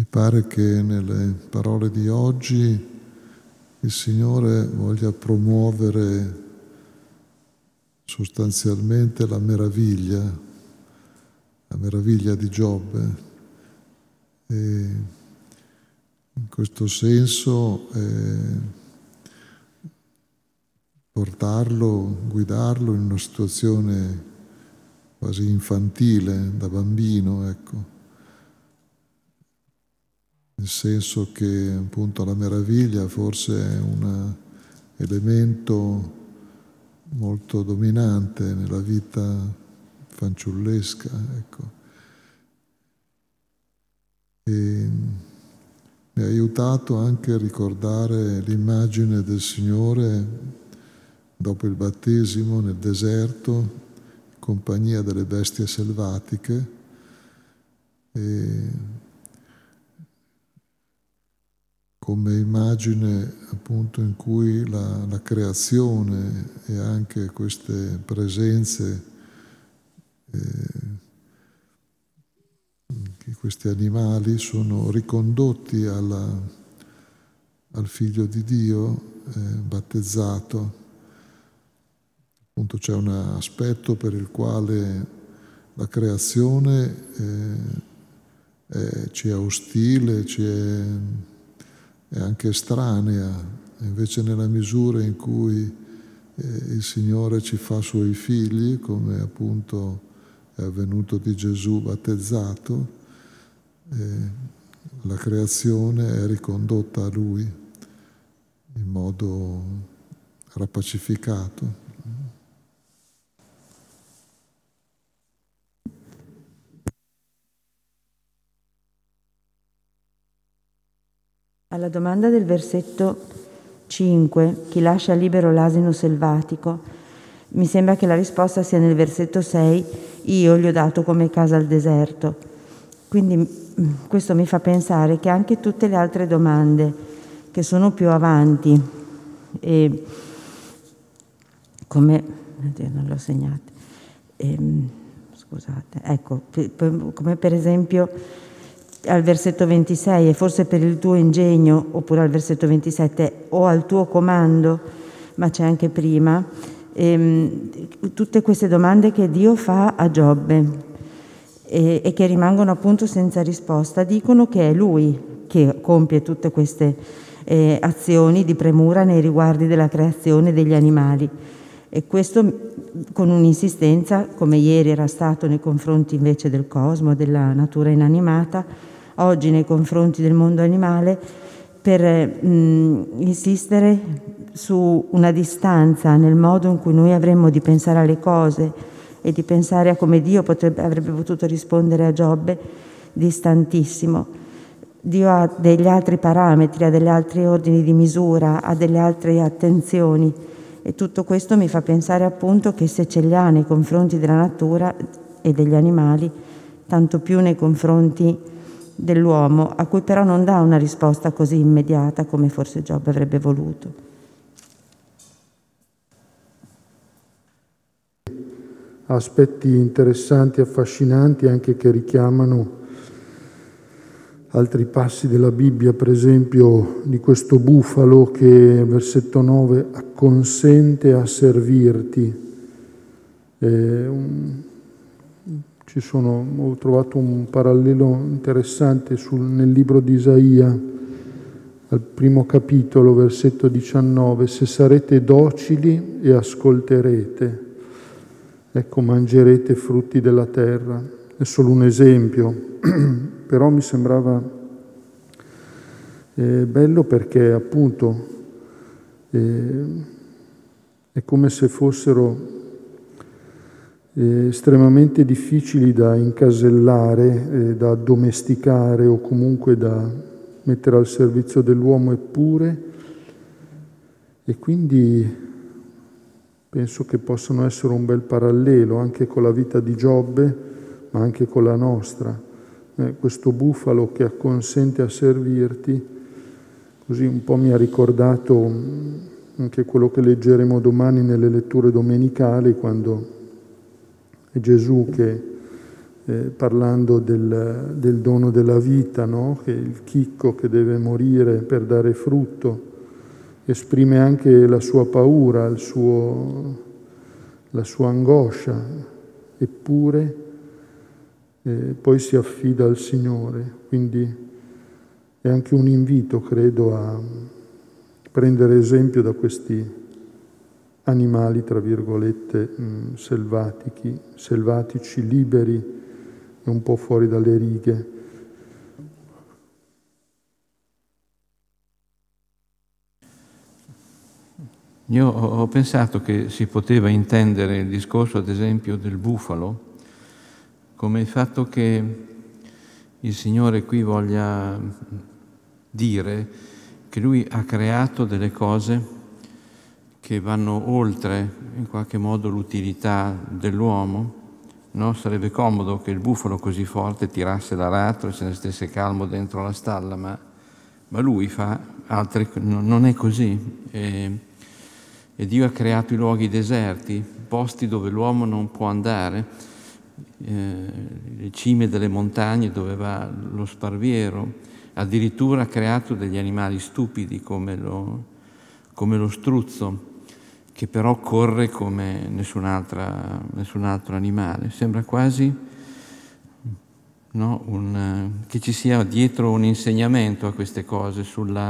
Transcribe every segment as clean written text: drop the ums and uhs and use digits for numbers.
pare che nelle parole di oggi il Signore voglia promuovere sostanzialmente la meraviglia di Giobbe. E in questo senso guidarlo in una situazione quasi infantile, da bambino, ecco. Nel senso che appunto la meraviglia forse è un elemento molto dominante nella vita fanciullesca, ecco. E mi ha aiutato anche a ricordare l'immagine del Signore dopo il battesimo nel deserto, in compagnia delle bestie selvatiche, e come immagine appunto in cui la creazione e anche queste presenze, questi animali sono ricondotti al Figlio di Dio battezzato. Appunto c'è un aspetto per il quale la creazione ci è ostile, è anche estranea, invece nella misura in cui il Signore ci fa suoi figli, come appunto è avvenuto di Gesù battezzato, la creazione è ricondotta a Lui in modo rapacificato. Alla domanda del versetto 5, chi lascia libero l'asino selvatico, mi sembra che la risposta sia nel versetto 6, io gli ho dato come casa al deserto. Quindi questo mi fa pensare che anche tutte le altre domande che sono più avanti, e come, non l'ho segnate, scusate, ecco, come per esempio al versetto 26, e forse per il tuo ingegno, oppure al versetto 27, o al tuo comando, ma c'è anche prima, tutte queste domande che Dio fa a Giobbe e che rimangono appunto senza risposta, dicono che è Lui che compie tutte queste azioni di premura nei riguardi della creazione degli animali, e questo con un'insistenza, come ieri era stato nei confronti invece del cosmo, della natura inanimata, oggi nei confronti del mondo animale, per insistere su una distanza nel modo in cui noi avremmo di pensare alle cose e di pensare a come Dio avrebbe potuto rispondere a Giobbe, distantissimo. Dio ha degli altri parametri, ha degli altri ordini di misura, ha delle altre attenzioni, e tutto questo mi fa pensare appunto che se ce li ha nei confronti della natura e degli animali, tanto più nei confronti dell'uomo, a cui però non dà una risposta così immediata come forse Giobbe avrebbe voluto. Aspetti interessanti, affascinanti, anche che richiamano altri passi della Bibbia, per esempio di questo bufalo che, versetto 9, acconsente a servirti. Ho trovato un parallelo interessante nel libro di Isaia, al primo capitolo, versetto 19, se sarete docili e ascolterete, ecco, mangerete frutti della terra. È solo un esempio, però mi sembrava bello perché appunto è come se fossero estremamente difficili da incasellare, da addomesticare o comunque da mettere al servizio dell'uomo, eppure, e quindi penso che possano essere un bel parallelo anche con la vita di Giobbe, ma anche con la nostra. Questo bufalo che acconsente a servirti, così un po' mi ha ricordato anche quello che leggeremo domani nelle letture domenicali, quando è Gesù che parlando del dono della vita, no? Che è il chicco che deve morire per dare frutto, esprime anche la sua paura, la sua angoscia, eppure poi si affida al Signore. Quindi è anche un invito, credo, a prendere esempio da questi animali, tra virgolette, selvatici, liberi e un po' fuori dalle righe. Io ho pensato che si poteva intendere il discorso, ad esempio, del bufalo, come il fatto che il Signore qui voglia dire che Lui ha creato delle cose che vanno oltre, in qualche modo, l'utilità dell'uomo. No? Sarebbe comodo che il bufalo così forte tirasse l'aratro e se ne stesse calmo dentro la stalla, ma Lui fa altre cose, non è così. E Dio ha creato i luoghi deserti, posti dove l'uomo non può andare, le cime delle montagne dove va lo sparviero, addirittura ha creato degli animali stupidi come lo struzzo, che però corre come nessun altro animale. Sembra quasi, no, che ci sia dietro un insegnamento a queste cose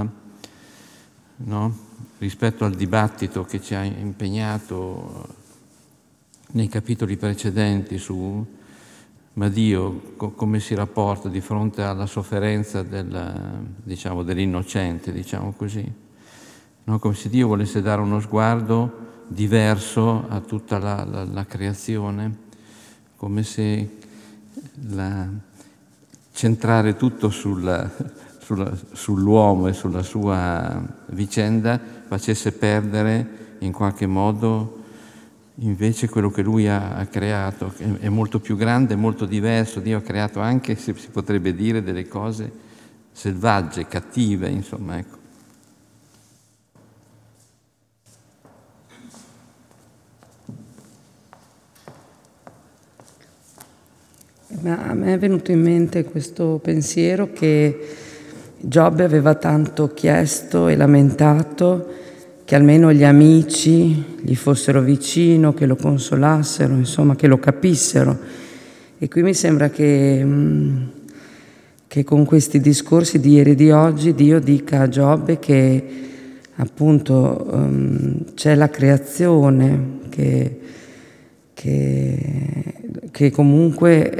rispetto al dibattito che ci ha impegnato nei capitoli precedenti su Dio come si rapporta di fronte alla sofferenza dell'innocente, diciamo così. No? Come se Dio volesse dare uno sguardo diverso a tutta la creazione, come se centrare tutto sull'uomo e sulla sua vicenda facesse perdere in qualche modo invece quello che Lui ha creato, che è molto più grande, molto diverso. Dio ha creato anche, se si potrebbe dire, delle cose selvagge, cattive, insomma, ecco. Ma a me è venuto in mente questo pensiero che Giobbe aveva tanto chiesto e lamentato che almeno gli amici gli fossero vicino, che lo consolassero, insomma, che lo capissero. E qui mi sembra che con questi discorsi di ieri e di oggi Dio dica a Giobbe che appunto c'è la creazione che comunque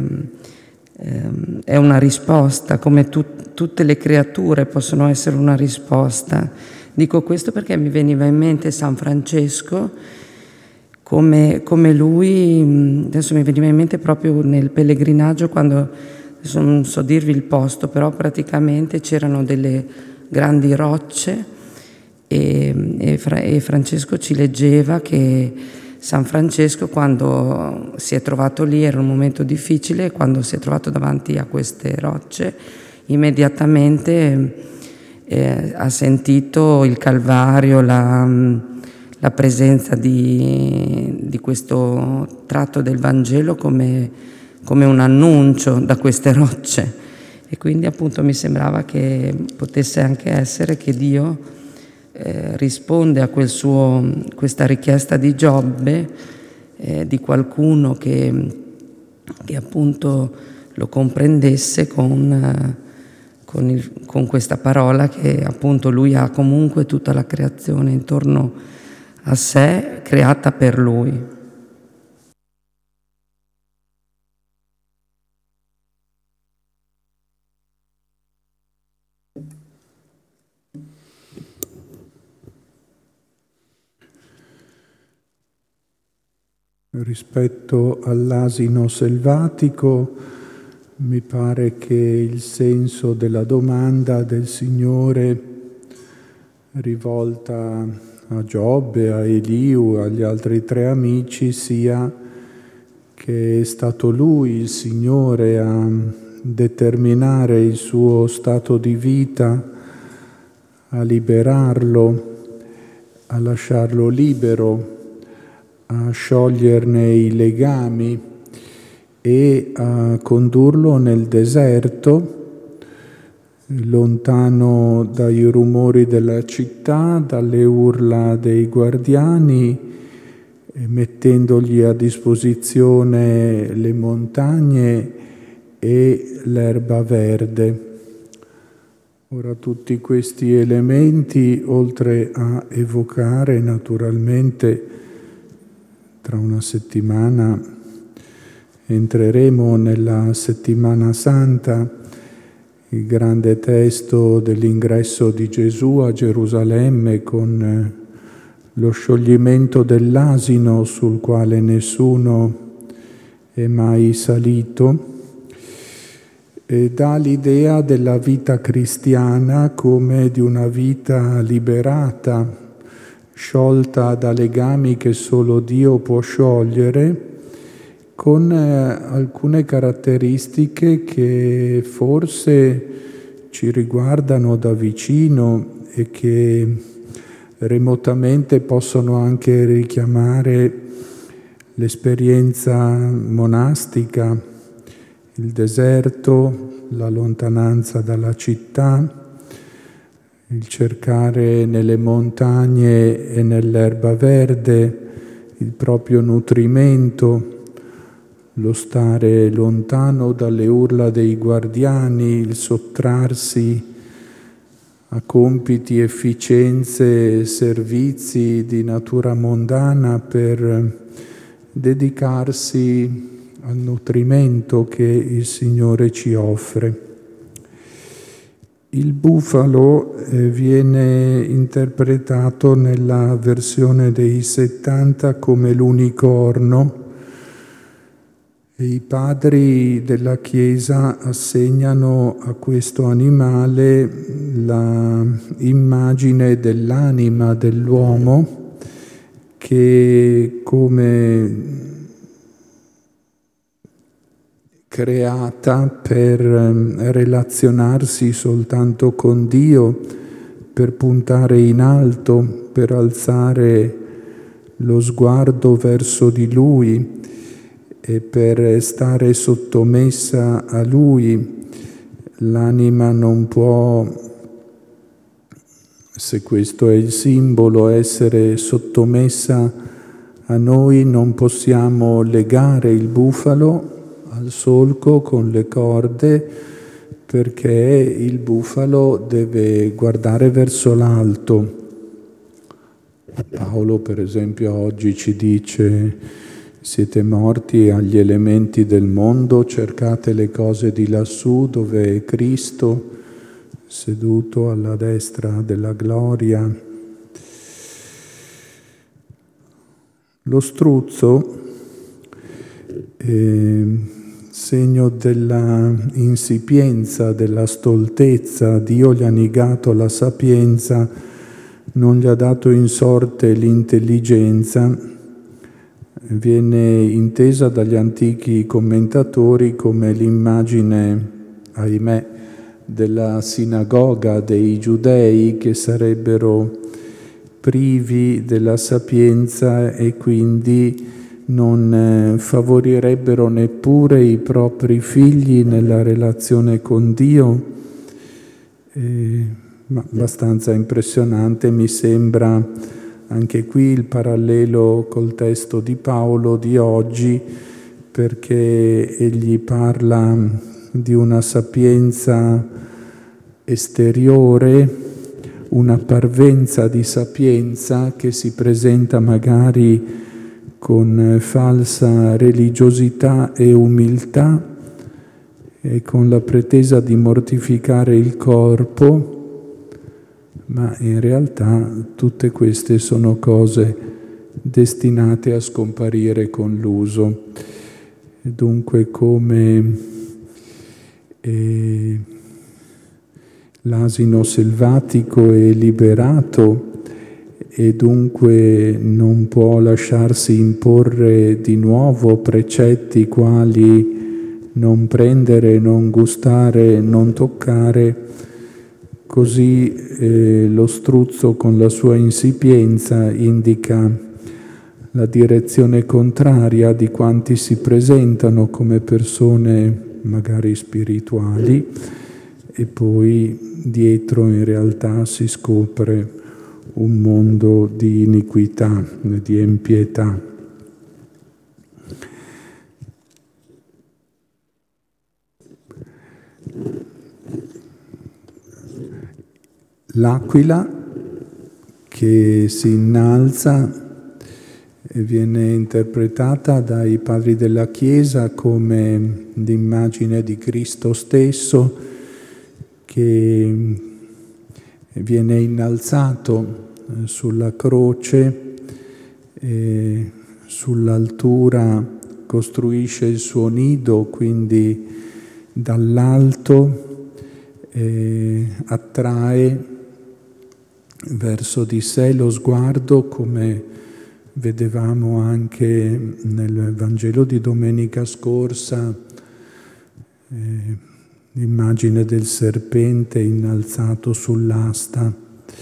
è una risposta, come tutte le creature possono essere una risposta. Dico questo perché mi veniva in mente San Francesco, come lui, adesso mi veniva in mente proprio nel pellegrinaggio, quando, adesso non so dirvi il posto, però praticamente c'erano delle grandi rocce e Francesco ci leggeva che San Francesco, quando si è trovato lì, era un momento difficile, quando si è trovato davanti a queste rocce, immediatamente ha sentito il Calvario, la presenza di questo tratto del Vangelo come un annuncio da queste rocce. E quindi appunto mi sembrava che potesse anche essere che Dio risponde a questa richiesta di Giobbe, di qualcuno che appunto lo comprendesse con questa parola, che appunto lui ha comunque tutta la creazione intorno a sé creata per lui. Rispetto all'asino selvatico, mi pare che il senso della domanda del Signore rivolta a Giobbe, a Eliu, agli altri 3 amici sia che è stato Lui, il Signore, a determinare il suo stato di vita, a liberarlo, a lasciarlo libero, a scioglierne i legami e a condurlo nel deserto, lontano dai rumori della città, dalle urla dei guardiani, mettendogli a disposizione le montagne e l'erba verde. Ora tutti questi elementi, oltre a evocare naturalmente, tra una settimana entreremo nella Settimana Santa, il grande testo dell'ingresso di Gesù a Gerusalemme con lo scioglimento dell'asino sul quale nessuno è mai salito, e dà l'idea della vita cristiana come di una vita liberata, sciolta da legami che solo Dio può sciogliere, con alcune caratteristiche che forse ci riguardano da vicino e che remotamente possono anche richiamare l'esperienza monastica, il deserto, la lontananza dalla città, il cercare nelle montagne e nell'erba verde il proprio nutrimento, lo stare lontano dalle urla dei guardiani, il sottrarsi a compiti, efficienze, servizi di natura mondana per dedicarsi al nutrimento che il Signore ci offre. Il bufalo viene interpretato nella versione dei 70 come l'unicorno. I padri della Chiesa assegnano a questo animale la immagine dell'anima dell'uomo che, come creata per relazionarsi soltanto con Dio, per puntare in alto, per alzare lo sguardo verso di Lui, e per stare sottomessa a Lui. L'anima non può, se questo è il simbolo, essere sottomessa a noi. Non possiamo legare il bufalo al solco con le corde, perché il bufalo deve guardare verso l'alto. Paolo, per esempio, oggi ci dice: siete morti agli elementi del mondo, cercate le cose di lassù dove è Cristo seduto alla destra della gloria. Lo struzzo, segno della insipienza, della stoltezza. Dio gli ha negato la sapienza, non gli ha dato in sorte l'intelligenza. Viene intesa dagli antichi commentatori come l'immagine, ahimè, della sinagoga dei giudei, che sarebbero privi della sapienza e quindi non favorirebbero neppure i propri figli nella relazione con Dio. Ma abbastanza impressionante mi sembra anche qui il parallelo col testo di Paolo di oggi, perché egli parla di una sapienza esteriore, una parvenza di sapienza che si presenta magari con falsa religiosità e umiltà e con la pretesa di mortificare il corpo, ma in realtà tutte queste sono cose destinate a scomparire con l'uso. Dunque, come l'asino selvatico è liberato e dunque non può lasciarsi imporre di nuovo precetti quali non prendere, non gustare, non toccare, così lo struzzo con la sua insipienza indica la direzione contraria di quanti si presentano come persone magari spirituali e poi dietro in realtà si scopre un mondo di iniquità, di impietà. L'aquila che si innalza viene interpretata dai padri della Chiesa come l'immagine di Cristo stesso che viene innalzato sulla croce e sull'altura costruisce il suo nido, quindi dall'alto attrae verso di sé lo sguardo, come vedevamo anche nel Vangelo di domenica scorsa, l'immagine del serpente innalzato sull'asta.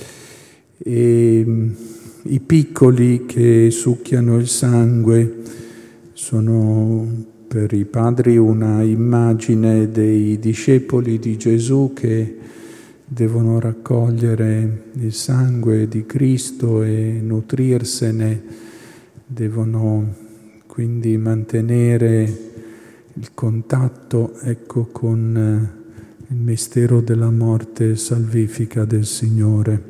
E i piccoli che succhiano il sangue sono per i padri una immagine dei discepoli di Gesù che devono raccogliere il sangue di Cristo e nutrirsene, devono quindi mantenere il contatto, con il mistero della morte salvifica del Signore.